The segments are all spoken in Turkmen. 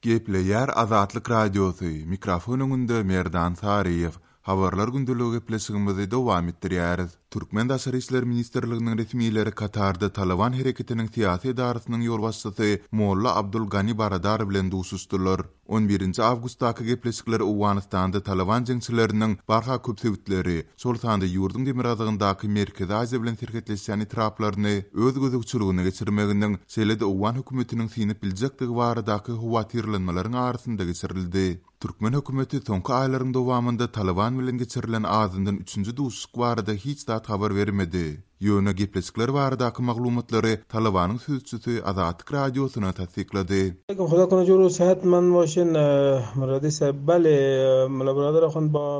Gepleyer Azatlyk Radiosu, mikrofonunda Merdan Sariyev, habarlar gündülüğü gepleşigimizi dowam etdirýäris. Türkmen Daşary işler ministrliginiň resmiýetleri Katarda Taliban hereketiniň siýasy idarasynyň ýolbaşçysy Molla Abdul Gani Baradar bilen duşuşdylar. 11 awgustdaky gepleşikler Owganistanda Taliban jeňçileriniň barha köp sebitleri, şol sanda ýurdun demirazygyndaky Merkezi Aziýa bilen serhetleşýän itraplaryny öz gözegçiligine geçirmeginiň şeýle-de Owgan hökümetiniň sinip biljekdigi baradaky huwatirlenmelerin arasynda geçirildi. Türkmen hökümeti soňky aýlaryň dowamında Taliban bilen geçirilen azyndan 3-nji duşuşyk barada hiç zat habar bermedi. Ýöne gepleşikler baradaky maglumatlary Talibanyň sözçüsi Azatlyk Radiosyna tasdiklady. خدا کنه جو صحتمند باشین مرادی صاحب بله ملا برادر خون با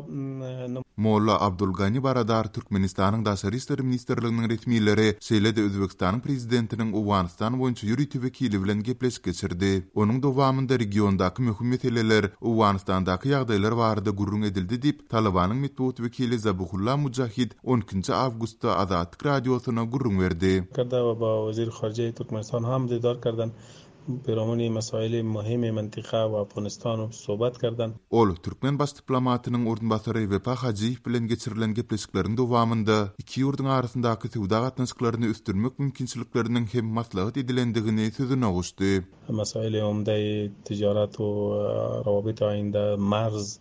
Molla Abdul Gani Baradar Türkmenistanyň Daşary işleri ministrliginiň resmiýetleri şeýle-de Özbekistanyň prezidentiniň Owganistan boýunça ýürütýän wekili bilen gepleşik geçirdi. Onuň dowamında regiondaky möhüm meseleler, Owganistandaky ýagdaýlar barada gurrun edildi diýip Talibanyň medeniýet wekili Zabihullah Mujahid 12 awgustda Azatlyk Radiosyna gurrun berdi. کرده و با وزیر خارجه ترکمنستان هم دیدار کردن پیرامون مسائل مهم منطقه و افغانستان صحبت کردن. Ol Türkmen baş diplomatynyň ordunbaşary Vefa Hajiýew bilen geçirilen gepleşikleriň dowamında iki ýurdun arasyndaky sowda gatnaşyklary üstünmek mümkinçilikleriniň hem maslahat edilendigini sözüne goşdy. مسائل عمده تجارت و روابط آینده مرز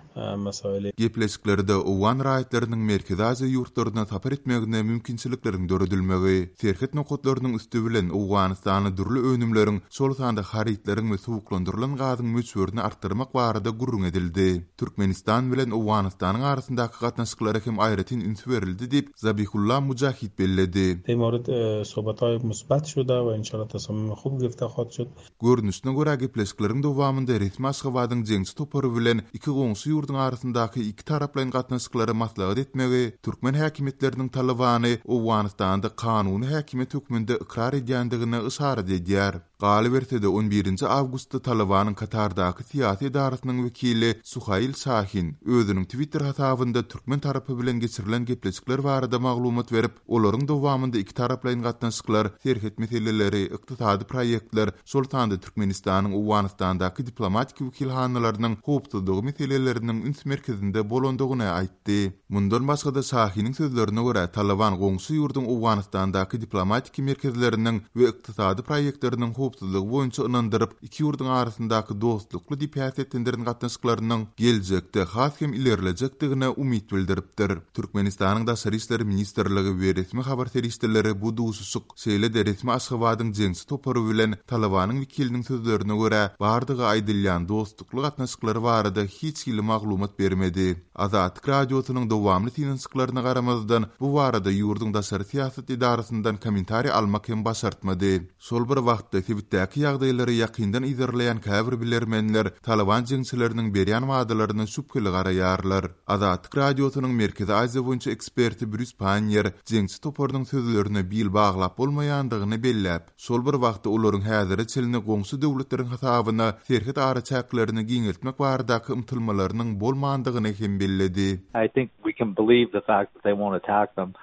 مسائل Gepleşiklerde Owgan raýatlarynyň Merkezi Aziýa ýurtlaryna tapar etmegine mümkinçilikleriň döredilmegi, serhet nokotlarynyň üstü bilen Owganistany dürli önümleriň, şol sanda harytlariň we suwuklandyrylan gazyň möçberini artdyrmak barada gurrun edildi. Türkmenistan bilen Owganistanyň arasyndaky gatnaşyklara hem aýratyn üns berildi diýip Zabihullah Mujahid belledi. در مورد صحبت‌های مثبت شده و ان شاءالله تصامیم خوب گرفته خواهد شد. Görnüşine görä gepleşikleriň dowamında resmi Aşgabatyň jeňsi topary bilen iki goňşy ýurdun arasyndaky iki taraplaryň gatnaşyklary maslahat etmegi, Türkmen häkimetleriniň Talibany Owganistanda kanuny häkimet hökmünde ikrar edýändigine işaret edýär. Galy berse-de 11 awgustda Talibanyň Katardaky siýasy idarasynyň wekili Suhail Şahin özüniň Twitter hasabynda Türkmen tarapy bilen geçirilen gepleşikler barada maglumat berip, olaryň dowamında iki taraplaryň gatnaşyklar, serhet meseleleri, ykdysady proýektler, şol sanda Türkmenistanyň Owganistandaky diplomatik wekilhanalarynyň howpsuzlygy meseleleriniň üns merkezinde bolandygyny aýtdy. Mundan başga da Şahiniň sözlerine görä Taliban goňşy ýurdun Owganistandaky diplomatik merkezleriniň we ykdysady proýektleriniň howpsuzlygy boýunça ynandyryp, iki ýurdun arasyndaky dostlukly diplomatiýatyň gatnaşyklarynyň geljekde has hem ilerlejekdigine umyt bildiripdir. Türkmenistanyň Daşary işleri ministrligi we resmi habar serişleri bu duşuşyk şeýle-de resmi Aşgabatyň jeňsi topary bilen Talibanyň wekiliniň sözlerine görä bardygy aýdylýan dostlukly gatnaşyklary barada hiç hili maglumat bermedi. Azatlyk Radiosynyň dowamly tinçliklaryna garamazdan bu barada ýurdun Daşary siýasat idarasyndan kommentari almak hem başartmady. Şol bir wagtda sebitdäki ýagdaýlary ýakyndan izleýän käbir bilermenler Taliban jeňçileriniň berýän wagdalaryny şüpheli garaýarlar. Azatlyk Radiosynyň Merkezi Aziýa boýunça eksperti Bruce Panier jeňçi toparynyň sözlerine bil baglap bolmaýandygyny belläp, şol bir wagtda olaryň häziri çelini goňşy döwletleriň hasabyna serhet araçaklaryny giňeltmek baradaky ymtylmalarynyň bolmandygyny hem belledi. I think we can believe the fact that they won't attack them.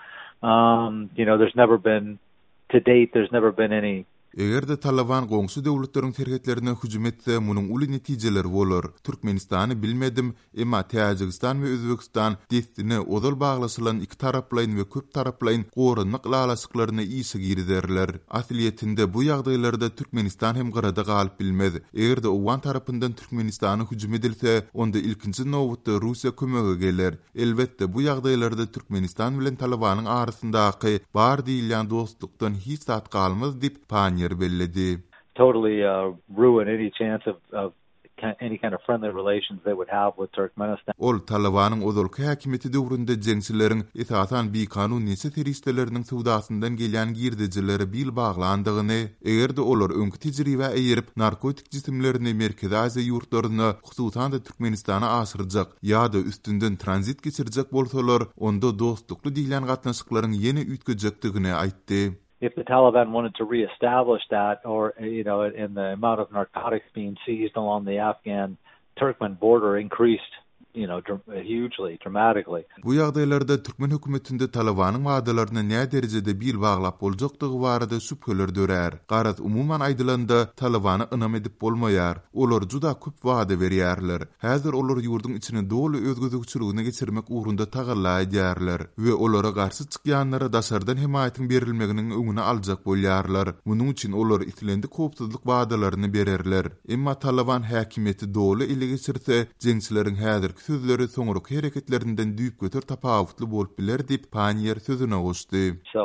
There's never been any Egerde Taliban goňşy döwletleriň serhetlerine hüjüm etse, munyň uly netijeleri bolar. Türkmenistany bilmedim, emma Täjikistan we Özbekistan destine ozal baglasylan iki taraplaryň we köp taraplaryň gorunlyk lalasyklaryna ýyşy girderler. Asliýetinde bu ýagdaýlarda Türkmenistan hem garada galyp bilmez. Egerde Owgan tarapyndan Türkmenistana hüjüm edilse, onda ilkinji nowatda Russiýa kömegi geler. Elbetde bu ýagdaýlarda Türkmenistan bilen Talibanyň arasyndaky bar diýilýän dostlukdan hiç zat galmaz diýip totally ruin any chance of any kind of friendly relations they would have with Turkmenistan. Ol Talibanyň ozalky häkimeti döwründe jeňçileriň esasan bir kanuny teristleriniň sowdasyndan gelýän girdijileri bil baglandygyny, egerde olar öňkü tejribe eýerip narkotik jisimlerini Merkezi Aziýa ýurtlaryna, hususan da Türkmenistana aşyrjak ýa-da üstünden tranzit geçirjek bolsalar, onda dostlukly diýilen gatnaşyklaryň ýene üýtgejekdigini aýtdy. If the Taliban wanted to reestablish that, or in the amount of narcotics being seized along the Afghan-Turkmen border increased hugely, dramatically. Bu ýagdaýlarda Türkmen hökümetinde Talabanyň wagdalaryna näme derejede bil baglap boljakdygy barada şüpheler dörer. Garat umuman aýdylanda Talabany ynam edip bolmaýar. Olar juda köp wagda berýärler. Häzir olar ýurdun içine dolu özgözükçülügine geçirmek uğrunda tagalla edýärler we olara garşy çykýanlara daşardan himayatyň berilmeginiň öňüne aljak bolýarlar. Munuň üçin olar itilendi koptuzlyk wagdalaryny bererler. Emma Taliban häkimeti dolu ile geçirse, jeňçileriň häzirki sözleri soňruk hereketlerinden düýp götür tapawutly bolup biler diýip Panier sözüne goşdy. So,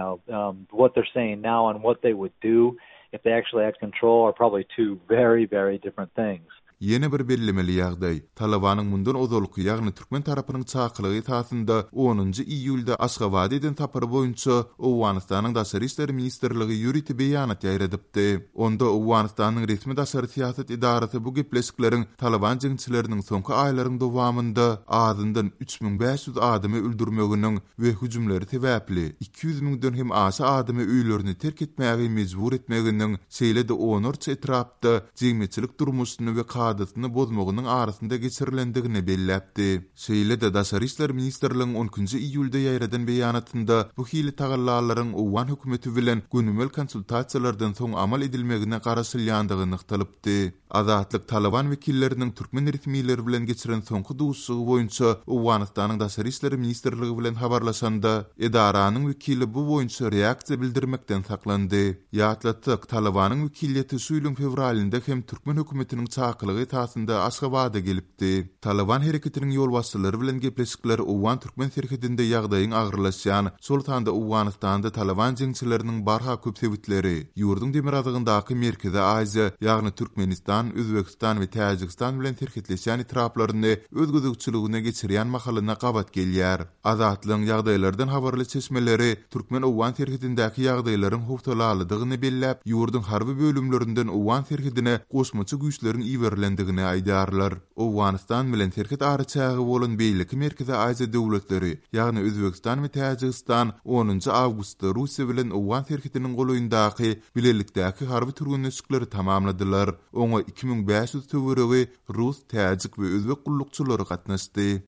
what they're saying now and what they would do if they actually had control are probably two very, very different things. Yeni bir bellemeli ýagdaý. Talabanyň mundan ozalky, ýagny Türkmen tarapynyň çakylygy tasynda 10-njy iýulda Aşgabatydan tapar boýunça Owganystanyň Daşary işleri ministrligi ýüriti beýanat ýaýradypdy. Onda Owganystanyň resmi daşary siýasat idarasy bu gepleşikleriň Taliban jeňçileriniň soňky aýlaryň dowamında azyndan 3500 adamy öldürmeginiň we hüjümleri sebäpli 200 000-den hem aşy adamy öýlerini terk etmäge mejbur etmeginiň şeýle de onurç etrapda jeňmeçilik durmuşyny we adatyny bozmagynyň arasynda geçirilendigini belläpdi. Şeýle de Daşary işleri ministrligiň 10-njy iýulda ýaýradan beýanatynda bu hili tagallalaryň Owgan hökümeti bilen günümel konsultasiýalardan soň amal edilmegine garaşylýandygyny nyktaladypdy. Azatlyk Taliban wekilleriniň türkmen resmiýetleri bilen geçiren soňky duşsugy boýunça Owganystanyň Daşary işleri ministrligi bilen habarlaşanda edaranyň wekili bu boýunça reaksiýa bildirmekden saklandy. Ýatlatdyk Talibanyň wekiliýeti şu ýylyň fevralynda hem türkmen hökümetiniň çakylygy tasynda Aşgabatyga gelipdi. Taliban hereketiniň ýolbaşçylary bilen gepleşikler Owgan türkmen serhedinde ýagdaýyň agyrlaşýan, sultanda Owganystanda Taliban jeňçileriniň barha köp sebitleri, ýurdun demir adygyndaky Merkezi Aziýa, ýagny Türkmenistan, Özbekistan we Täjikistan bilen terketleşen etraplaryny özgözükçüligine geçirýän mahalyna gabat gelýär. Azatlyň ýagdaýlardan habarly çeşmeleri Türkmen Owgan serhedindäki ýagdaýlaryň howtalalydygyny belläp, ýurdun harby bölümlerinden Owgan serhedine goşmaçy güýçleriň iýerlendigini aýdarlar. Owganystan bilen terket araçagy bolan beýleki Merkezi Aziýa döwletleri, ýagny Özbekistan we Täjikistan 10-njy awgustda Russiýa bilen Owgan serhetiniň golaýyndaky bilelikdäki harby türgünçlikleri tamamladylar. Oňa 2500 töweregi Rus, Täjik we Özbek gullukçylary gatnaşdy.